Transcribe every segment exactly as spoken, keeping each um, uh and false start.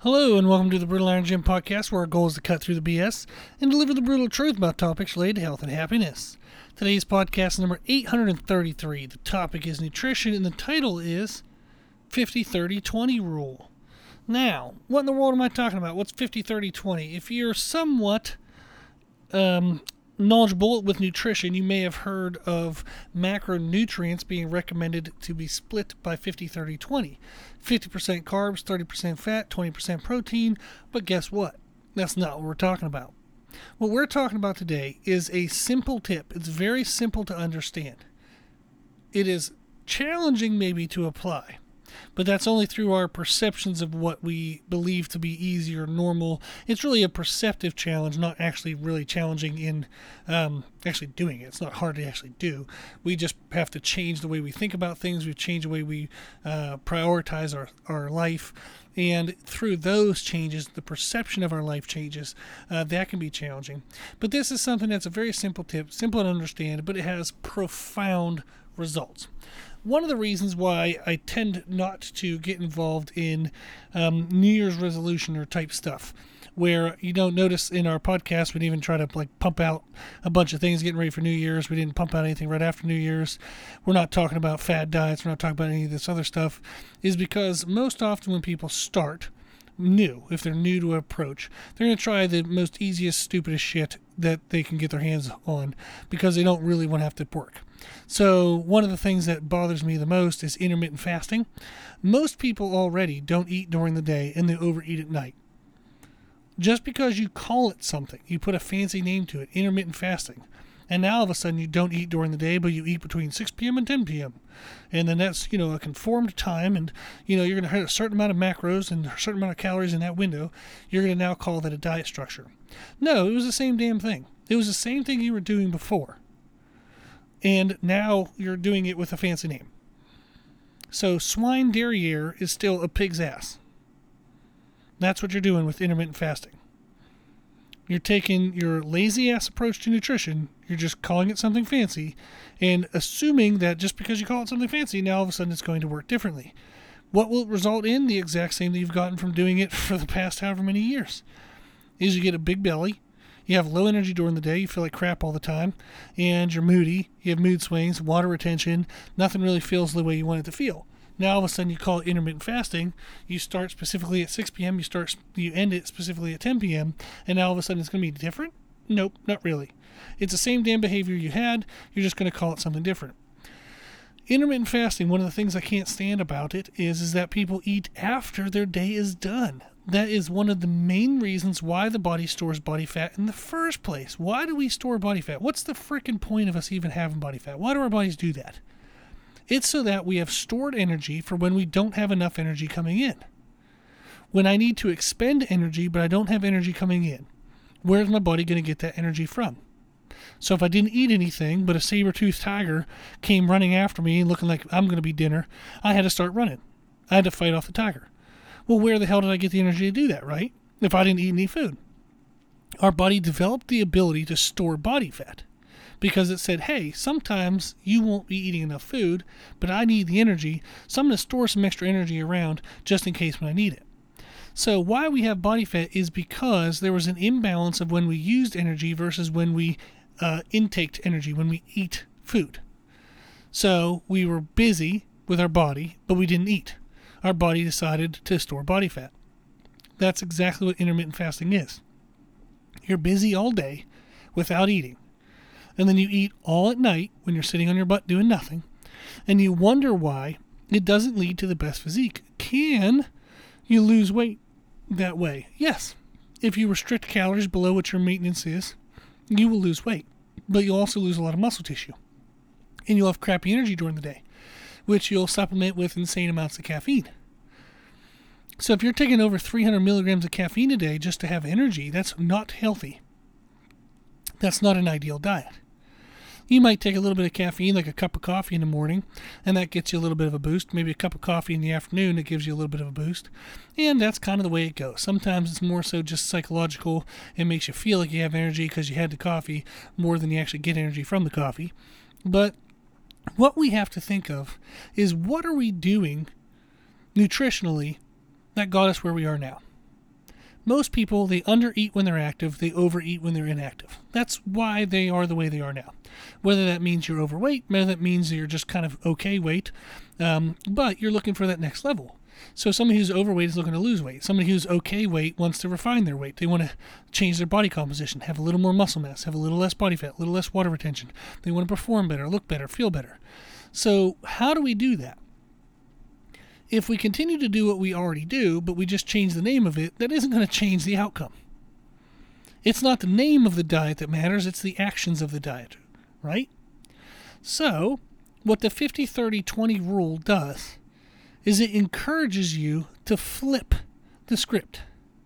Hello and welcome to the Brutal Iron Gym podcast, where our goal is to cut through the B S and deliver the brutal truth about topics related to health and happiness. Today's podcast is number eight hundred thirty-three. The topic is nutrition and the title is fifty thirty twenty rule. Now, what in the world am I talking about? What's fifty thirty twenty? If you're somewhat um, knowledgeable with nutrition, you may have heard of macronutrients being recommended to be split by fifty thirty twenty. fifty percent carbs, thirty percent fat, twenty percent protein. But guess what? That's not what we're talking about. What we're talking about today is a simple tip. It's very simple to understand. It is challenging maybe to apply, but that's only through our perceptions of what we believe to be easy or normal. It's really a perceptive challenge, not actually really challenging in um, actually doing it. It's not hard to actually do. We just have to change the way we think about things. We change the way we uh, prioritize our, our life. And through those changes, the perception of our life changes. Uh, that can be challenging. But this is something that's a very simple tip, simple to understand, but it has profound results. One of the reasons why I tend not to get involved in um, New Year's resolution or type stuff, where you don't notice in our podcast we didn't even try to like pump out a bunch of things getting ready for New Year's. We didn't pump out anything right after New Year's. We're not talking about fad diets. We're not talking about any of this other stuff, is because most often when people start new, if they're new to an approach, they're going to try the most easiest, stupidest shit that they can get their hands on because they don't really want to have to work. So one of the things that bothers me the most is intermittent fasting. Most people already don't eat during the day and they overeat at night. Just because you call it something, you put a fancy name to it, intermittent fasting, and now all of a sudden you don't eat during the day, but you eat between six p.m. and ten p.m. And then that's, you know, a conformed time, and, you know, you're going to have a certain amount of macros and a certain amount of calories in that window. You're going to now call that a diet structure. No, it was the same damn thing. It was the same thing you were doing before. And now you're doing it with a fancy name. So swine derriere is still a pig's ass. That's what you're doing with intermittent fasting. You're taking your lazy ass approach to nutrition, you're just calling it something fancy, and assuming that just because you call it something fancy, now all of a sudden it's going to work differently. What will result in the exact same that you've gotten from doing it for the past however many years, is you get a big belly, you have low energy during the day, you feel like crap all the time, and you're moody, you have mood swings, water retention, nothing really feels the way you want it to feel. Now all of a sudden you call it intermittent fasting, you start specifically at six p.m., you start you end it specifically at ten p.m., and now all of a sudden it's going to be different? Nope, not really. It's the same damn behavior you had, you're just going to call it something different. Intermittent fasting, one of the things I can't stand about it is, is that people eat after their day is done. That is one of the main reasons why the body stores body fat in the first place. Why do we store body fat? What's the freaking point of us even having body fat? Why do our bodies do that? It's so that we have stored energy for when we don't have enough energy coming in. When I need to expend energy, but I don't have energy coming in, where's my body going to get that energy from? So if I didn't eat anything, but a saber-toothed tiger came running after me looking like I'm going to be dinner, I had to start running. I had to fight off the tiger. Well, where the hell did I get the energy to do that, right? If I didn't eat any food. Our body developed the ability to store body fat because it said, hey, sometimes you won't be eating enough food, but I need the energy, so I'm going to store some extra energy around just in case when I need it. So why we have body fat is because there was an imbalance of when we used energy versus when we uh, intaked energy, when we eat food. So we were busy with our body, but we didn't eat. Our body decided to store body fat. That's exactly what intermittent fasting is. You're busy all day without eating. And then you eat all at night when you're sitting on your butt doing nothing. And you wonder why it doesn't lead to the best physique. Can you lose weight that way? Yes. If you restrict calories below what your maintenance is, you will lose weight. But you'll also lose a lot of muscle tissue. And you'll have crappy energy during the day, which you'll supplement with insane amounts of caffeine. So if you're taking over three hundred milligrams of caffeine a day just to have energy, that's not healthy. That's not an ideal diet. You might take a little bit of caffeine, like a cup of coffee in the morning, and that gets you a little bit of a boost. Maybe a cup of coffee in the afternoon, it gives you a little bit of a boost. And that's kind of the way it goes. Sometimes it's more so just psychological. It makes you feel like you have energy because you had the coffee more than you actually get energy from the coffee. But what we have to think of is, what are we doing nutritionally that got us where we are now? Most people, they undereat when they're active, they overeat when they're inactive. That's why they are the way they are now. Whether that means you're overweight, whether that means you're just kind of okay weight, um, but you're looking for that next level. So somebody who's overweight is looking to lose weight. Somebody who's okay weight wants to refine their weight. They want to change their body composition, have a little more muscle mass, have a little less body fat, a little less water retention. They want to perform better, look better, feel better. So how do we do that? If we continue to do what we already do, but we just change the name of it, that isn't going to change the outcome. It's not the name of the diet that matters, it's the actions of the diet, right? So, what the fifty thirty twenty rule does is it encourages you to flip the script.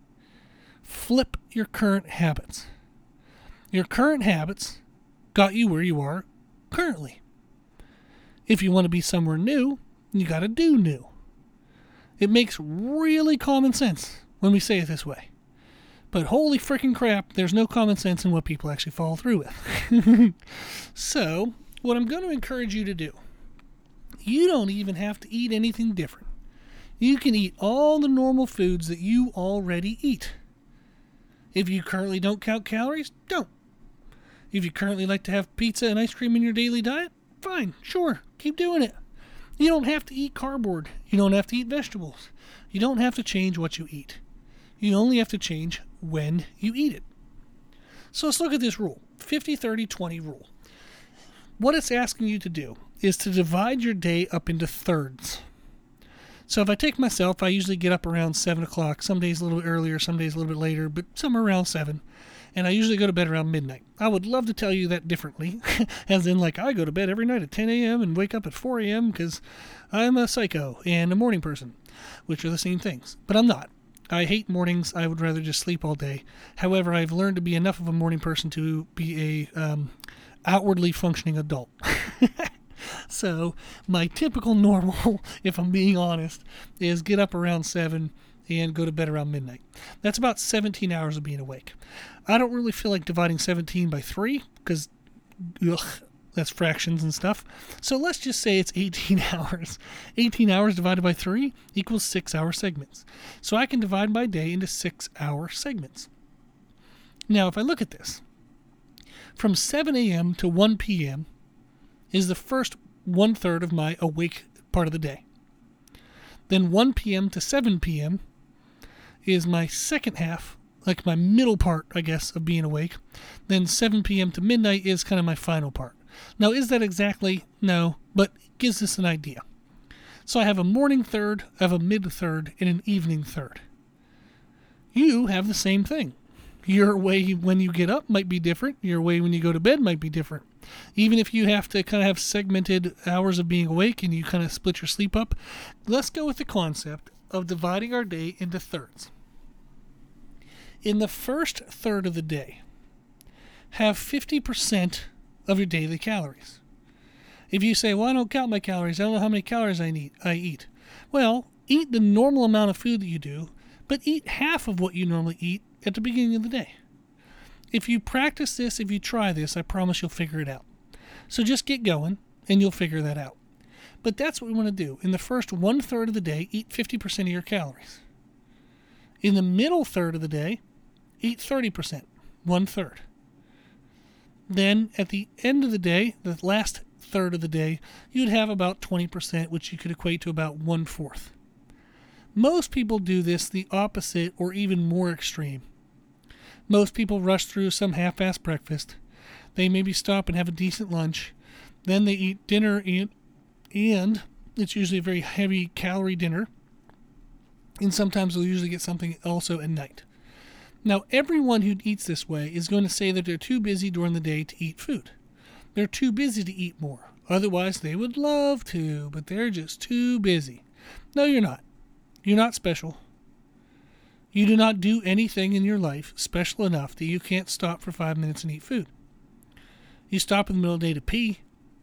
Flip your current habits. Your current habits got you where you are currently. If you want to be somewhere new, you got to do new. It makes really common sense when we say it this way. But holy freaking crap, there's no common sense in what people actually follow through with. So, what I'm going to encourage you to do, you don't even have to eat anything different. You can eat all the normal foods that you already eat. If you currently don't count calories, don't. If you currently like to have pizza and ice cream in your daily diet, fine, sure, keep doing it. You don't have to eat cardboard. You don't have to eat vegetables. You don't have to change what you eat. You only have to change when you eat it. So let's look at this rule, fifty thirty twenty rule. What it's asking you to do is to divide your day up into thirds. So if I take myself, I usually get up around seven o'clock, some days a little bit earlier, some days a little bit later, but somewhere around seven. And I usually go to bed around midnight. I would love to tell you that differently, as in like I go to bed every night at ten a.m. and wake up at four a.m. because I'm a psycho and a morning person, which are the same things. But I'm not. I hate mornings. I would rather just sleep all day. However, I've learned to be enough of a morning person to be a um, outwardly functioning adult. So my typical normal, if I'm being honest, is get up around seven and go to bed around midnight. That's about seventeen hours of being awake. I don't really feel like dividing seventeen by three because ugh, that's fractions and stuff. So let's just say it's eighteen hours. eighteen hours divided by three equals six hour segments. So I can divide my day into six hour segments. Now, if I look at this, from seven a.m. to one p.m. is the first one third of my awake part of the day. Then one p.m. to seven p.m. is my second half, like my middle part, I guess, of being awake. Then seven p.m. to midnight is kind of my final part. Now, is that exactly? No, but it gives us an idea. So I have a morning third, I have a mid third, and an evening third. You have the same thing. Your way when you get up might be different. Your way when you go to bed might be different. Even if you have to kind of have segmented hours of being awake and you kind of split your sleep up, let's go with the concept of dividing our day into thirds. In the first third of the day, have fifty percent of your daily calories. If you say, well, I don't count my calories, I don't know how many calories I need, I eat. Well, eat the normal amount of food that you do, but eat half of what you normally eat at the beginning of the day. If you practice this, if you try this, I promise you'll figure it out. So just get going and you'll figure that out. But that's what we want to do. In the first one third of the day, eat fifty percent of your calories. In the middle third of the day, eat thirty percent, one third. Then at the end of the day, the last third of the day, you'd have about twenty percent, which you could equate to about one fourth. Most people do this the opposite or even more extreme. Most people rush through some half-assed breakfast. They maybe stop and have a decent lunch. Then they eat dinner, and, and it's usually a very heavy calorie dinner. And sometimes they'll usually get something also at night. Now, everyone who eats this way is going to say that they're too busy during the day to eat food. They're too busy to eat more. Otherwise, they would love to, but they're just too busy. No, you're not. You're not special. You do not do anything in your life special enough that you can't stop for five minutes and eat food. You stop in the middle of the day to pee.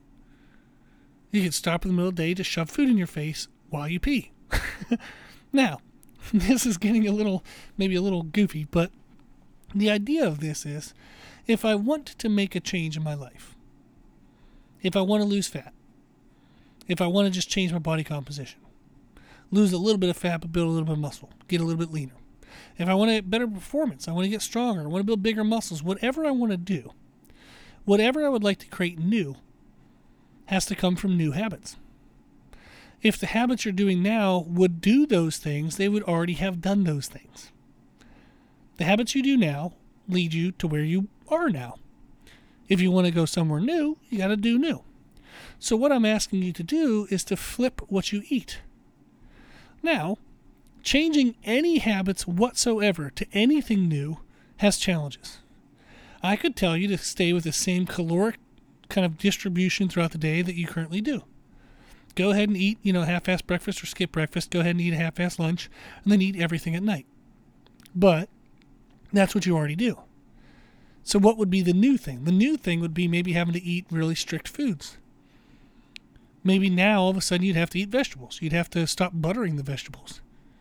You can stop in the middle of the day to shove food in your face while you pee. Now, this is getting a little, maybe a little goofy, but the idea of this is, if I want to make a change in my life, if I want to lose fat, if I want to just change my body composition, lose a little bit of fat but build a little bit of muscle, get a little bit leaner, If I want to get better performance, I want to get stronger, I want to build bigger muscles, whatever I want to do, whatever I would like to create new has to come from new habits. If the habits you're doing now would do those things, they would already have done those things. The habits you do now lead you to where you are now. If you want to go somewhere new, you got to do new. So what I'm asking you to do is to flip what you eat. Now, changing any habits whatsoever to anything new has challenges. I could tell you to stay with the same caloric kind of distribution throughout the day that you currently do. Go ahead and eat, you know, half-assed breakfast or skip breakfast. Go ahead and eat a half-assed lunch, and then eat everything at night. But that's what you already do. So what would be the new thing? The new thing would be maybe having to eat really strict foods. Maybe now all of a sudden you'd have to eat vegetables. You'd have to stop buttering the vegetables.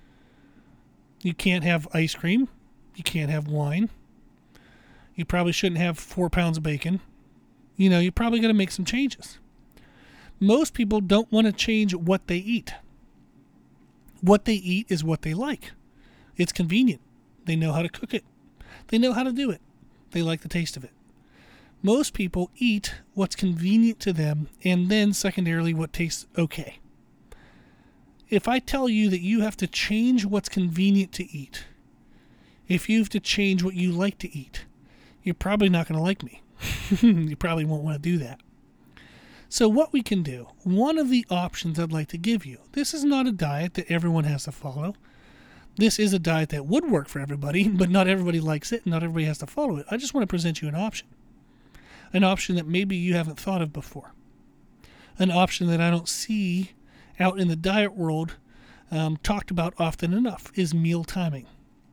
You can't have ice cream. You can't have wine. You probably shouldn't have four pounds of bacon. You know, you're probably going to make some changes. Most people don't want to change what they eat. What they eat is what they like. It's convenient. They know how to cook it. They know how to do it. They like the taste of it. Most people eat what's convenient to them and then secondarily what tastes okay. If I tell you that you have to change what's convenient to eat, if you have to change what you like to eat, you're probably not going to like me. You probably won't want to do that. So what we can do, one of the options I'd like to give you, this is not a diet that everyone has to follow. This is a diet that would work for everybody, but not everybody likes it and not everybody has to follow it. I just want to present you an option. An option that maybe you haven't thought of before. An option that I don't see out in the diet world um, talked about often enough is meal timing.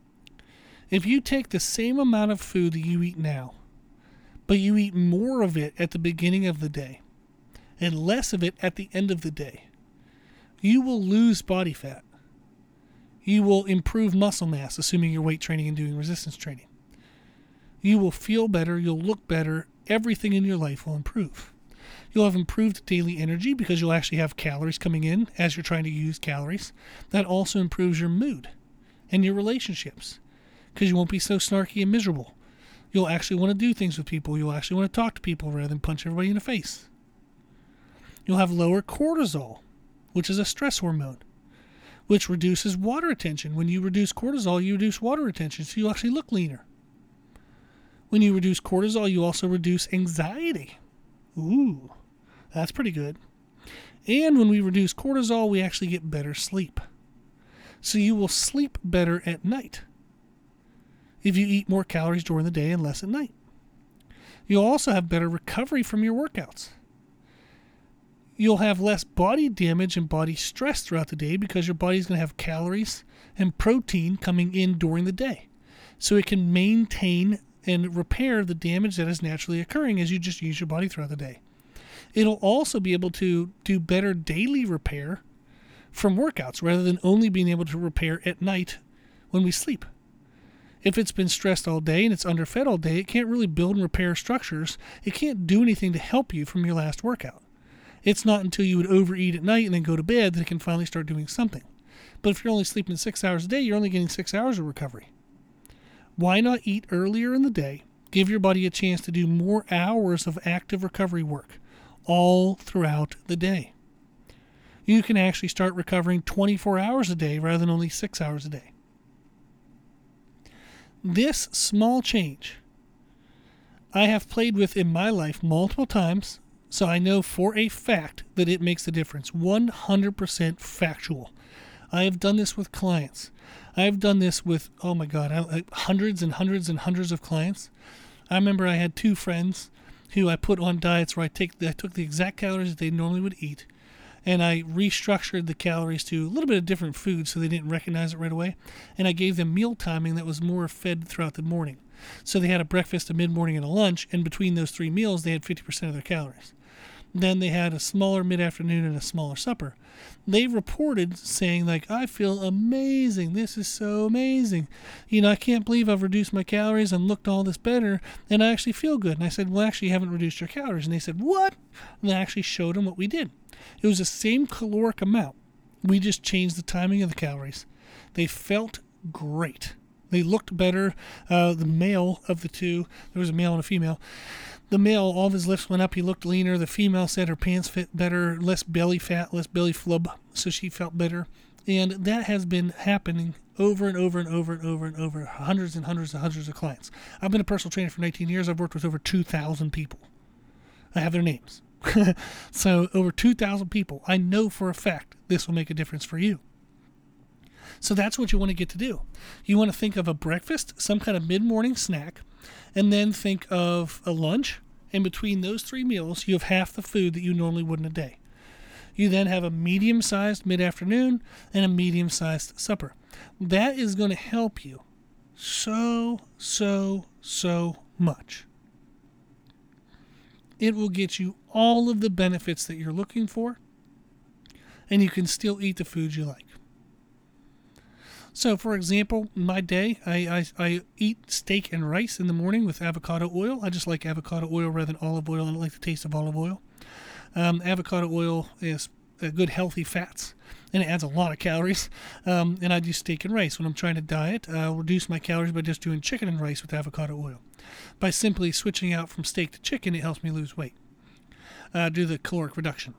If you take the same amount of food that you eat now, but you eat more of it at the beginning of the day and less of it at the end of the day, you will lose body fat. You will improve muscle mass, assuming you're weight training and doing resistance training. You will feel better, you'll look better, everything in your life will improve. You'll have improved daily energy because you'll actually have calories coming in as you're trying to use calories. That also improves your mood and your relationships because you won't be so snarky and miserable. You'll actually want to do things with people. You'll actually want to talk to people rather than punch everybody in the face. You'll have lower cortisol, which is a stress hormone, which reduces water retention. When you reduce cortisol, you reduce water retention, so you actually look leaner. When you reduce cortisol, you also reduce anxiety. Ooh, that's pretty good. And when we reduce cortisol, we actually get better sleep. So you will sleep better at night if you eat more calories during the day and less at night. You'll also have better recovery from your workouts. You'll have less body damage and body stress throughout the day because your body's going to have calories and protein coming in during the day. So it can maintain and repair the damage that is naturally occurring as you just use your body throughout the day. It'll also be able to do better daily repair from workouts rather than only being able to repair at night when we sleep. If it's been stressed all day and it's underfed all day, it can't really build and repair structures. It can't do anything to help you from your last workout. It's not until you would overeat at night and then go to bed that it can finally start doing something. But if you're only sleeping six hours a day, you're only getting six hours of recovery. Why not eat earlier in the day? Give your body a chance to do more hours of active recovery work all throughout the day. You can actually start recovering twenty-four hours a day rather than only six hours a day. This small change I have played with in my life multiple times, so I know for a fact that it makes a difference. one hundred percent factual. I have done this with clients. I've done this with, oh my God, I, hundreds and hundreds and hundreds of clients. I remember I had two friends who I put on diets where I, take, I took the exact calories that they normally would eat, and I restructured the calories to a little bit of different food so they didn't recognize it right away, and I gave them meal timing that was more fed throughout the morning. So they had a breakfast, a mid-morning, and a lunch, and between those three meals, they had fifty percent of their calories. Then they had a smaller mid-afternoon and a smaller supper. They reported saying, like, I feel amazing. This is so amazing. You know, I can't believe I've reduced my calories and looked all this better, and I actually feel good. And I said, well, actually, you haven't reduced your calories. And they said, what? And I actually showed them what we did. It was the same caloric amount. We just changed the timing of the calories. They felt great. They looked better. Uh, the male of the two, there was a male and a female. The male, all of his lifts went up. He looked leaner. The female said her pants fit better, less belly fat, less belly flub, so she felt better. And that has been happening over and over and over and over and over, hundreds and hundreds and hundreds of clients. I've been a personal trainer for nineteen years. I've worked with over two thousand people. I have their names. So over two thousand people. I know for a fact this will make a difference for you. So that's what you want to get to do. You want to think of a breakfast, some kind of mid-morning snack, and then think of a lunch. And between those three meals, you have half the food that you normally would in a day. You then have a medium-sized mid-afternoon and a medium-sized supper. That is going to help you so, so, so much. It will get you all of the benefits that you're looking for, and you can still eat the foods you like. So, for example, my day, I, I, I eat steak and rice in the morning with avocado oil. I just like avocado oil rather than olive oil. I don't like the taste of olive oil. Um, avocado oil is a good healthy fats, and it adds a lot of calories. Um, and I do steak and rice when I'm trying to diet. I'll reduce my calories by just doing chicken and rice with avocado oil. By simply switching out from steak to chicken, it helps me lose weight. Uh, do the caloric reduction.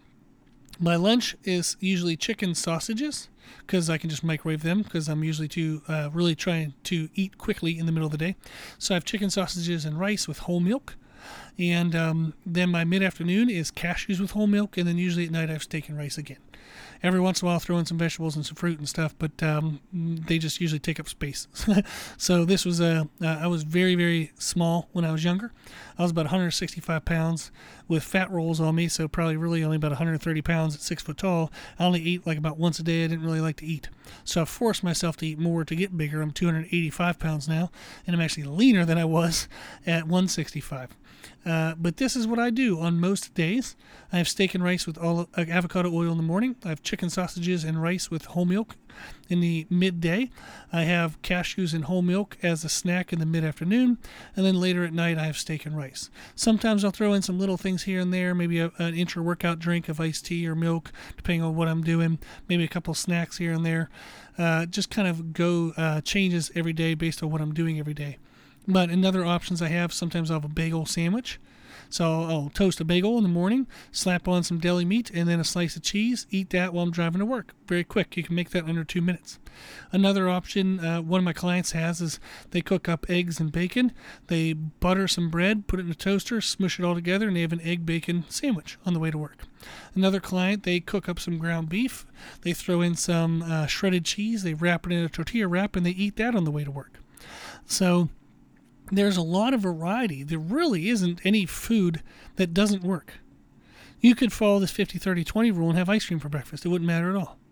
My lunch is usually chicken sausages because I can just microwave them because I'm usually too uh, really trying to eat quickly in the middle of the day. So I have chicken sausages and rice with whole milk. And um, then my mid-afternoon is cashews with whole milk, and then usually at night I have steak and rice again. Every once in a while I'll throw in some vegetables and some fruit and stuff, but um, they just usually take up space. So this was a, uh, I was very, very small when I was younger. I was about one hundred sixty-five pounds with fat rolls on me, so probably really only about one hundred thirty pounds at six foot tall. I only ate like about once a day. I didn't really like to eat. So I forced myself to eat more to get bigger. I'm two hundred eighty-five pounds now, and I'm actually leaner than I was at one sixty-five. Uh, but this is what I do on most days. I have steak and rice with all, uh, avocado oil in the morning. I have chicken sausages and rice with whole milk in the midday. I have cashews and whole milk as a snack in the mid-afternoon. And then later at night, I have steak and rice. Sometimes I'll throw in some little things here and there, maybe a, an intra-workout drink of iced tea or milk, depending on what I'm doing. Maybe a couple snacks here and there. Uh, just kind of go uh, changes every day based on what I'm doing every day. But in other options I have, sometimes I'll have a bagel sandwich. So I'll toast a bagel in the morning, slap on some deli meat, and then a slice of cheese. Eat that while I'm driving to work. Very quick. You can make that under two minutes. Another option uh, one of my clients has is they cook up eggs and bacon. They butter some bread, put it in a toaster, smush it all together, and they have an egg bacon sandwich on the way to work. Another client, they cook up some ground beef. They throw in some uh, shredded cheese. They wrap it in a tortilla wrap, and they eat that on the way to work. So there's a lot of variety. There really isn't any food that doesn't work. You could follow this fifty thirty twenty rule and have ice cream for breakfast. It wouldn't matter at all.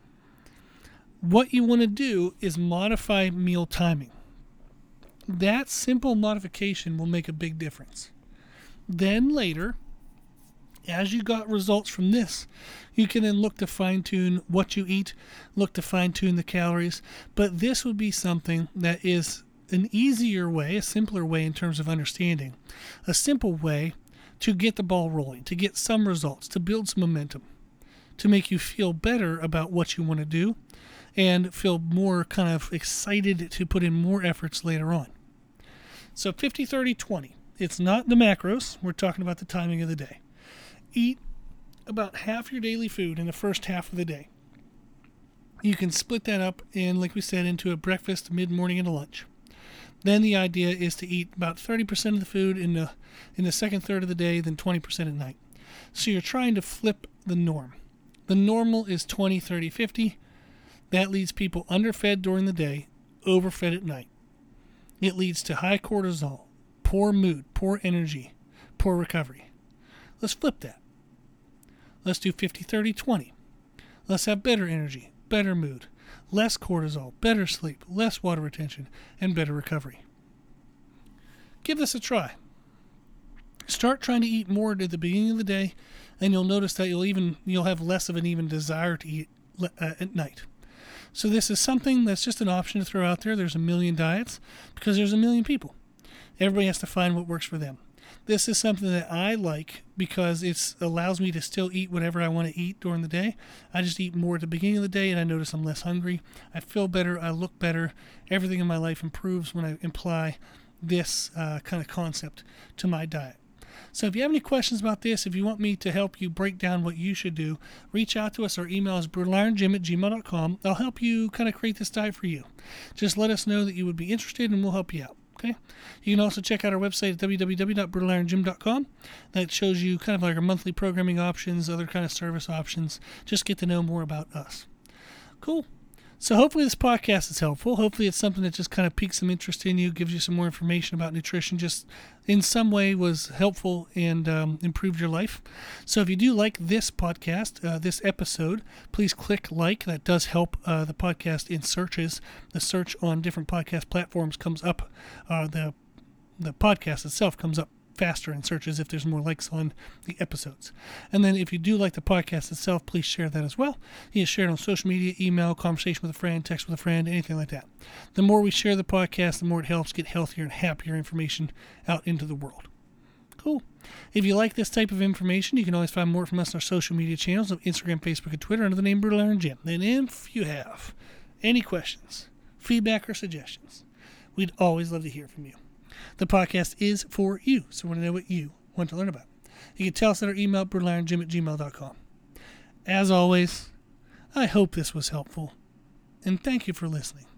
What you want to do is modify meal timing. That simple modification will make a big difference. Then later, as you got results from this, you can then look to fine-tune what you eat, look to fine-tune the calories. But this would be something that is an easier way, a simpler way in terms of understanding, a simple way to get the ball rolling, to get some results, to build some momentum, to make you feel better about what you want to do and feel more kind of excited to put in more efforts later on. So fifty thirty twenty, it's not the macros, we're talking about the timing of the day. Eat about half your daily food in the first half of the day. You can split that up in, like we said, into a breakfast, mid-morning, and a lunch. Then the idea is to eat about thirty percent of the food in the in the second third of the day, then twenty percent at night. So you're trying to flip the norm. The normal is twenty, thirty, fifty. That leaves people underfed during the day, overfed at night. It leads to high cortisol, poor mood, poor energy, poor recovery. Let's flip that. Let's do fifty, thirty, twenty. Let's have better energy, better mood, less cortisol, better sleep, less water retention, and better recovery. Give this a try. Start trying to eat more at the beginning of the day, and you'll notice that you'll even you'll have less of an even desire to eat uh, at night. So this is something that's just an option to throw out there. There's a million diets because there's a million people. Everybody has to find what works for them. This is something that I like because it allows me to still eat whatever I want to eat during the day. I just eat more at the beginning of the day, and I notice I'm less hungry. I feel better. I look better. Everything in my life improves when I apply this uh, kind of concept to my diet. So if you have any questions about this, if you want me to help you break down what you should do, reach out to us. Our email is brutal iron gym at gmail dot com. I'll help you kind of create this diet for you. Just let us know that you would be interested, and we'll help you out. Okay. You can also check out our website at w w w dot brutal iron gym dot com. That shows you kind of like our monthly programming options, other kind of service options. Just get to know more about us. Cool. So hopefully this podcast is helpful. Hopefully it's something that just kind of piques some interest in you, gives you some more information about nutrition, just in some way was helpful and um, improved your life. So if you do like this podcast, uh, this episode, please click like. That does help uh, the podcast in searches. The search on different podcast platforms comes up. Uh, the the podcast itself comes up faster in searches if there's more likes on the episodes. And then if you do like the podcast itself, please share that as well. You can share it on social media, email, conversation with a friend, text with a friend, anything like that. The more we share the podcast, the more it helps get healthier and happier information out into the world. Cool. If you like this type of information, you can always find more from us on our social media channels of Instagram, Facebook, and Twitter under the name Brutal Iron Gym. And if you have any questions, feedback, or suggestions, we'd always love to hear from you. The podcast is for you, so we want to know what you want to learn about. You can tell us at our email, brutal iron gym at gmail dot com. As always, I hope this was helpful, and thank you for listening.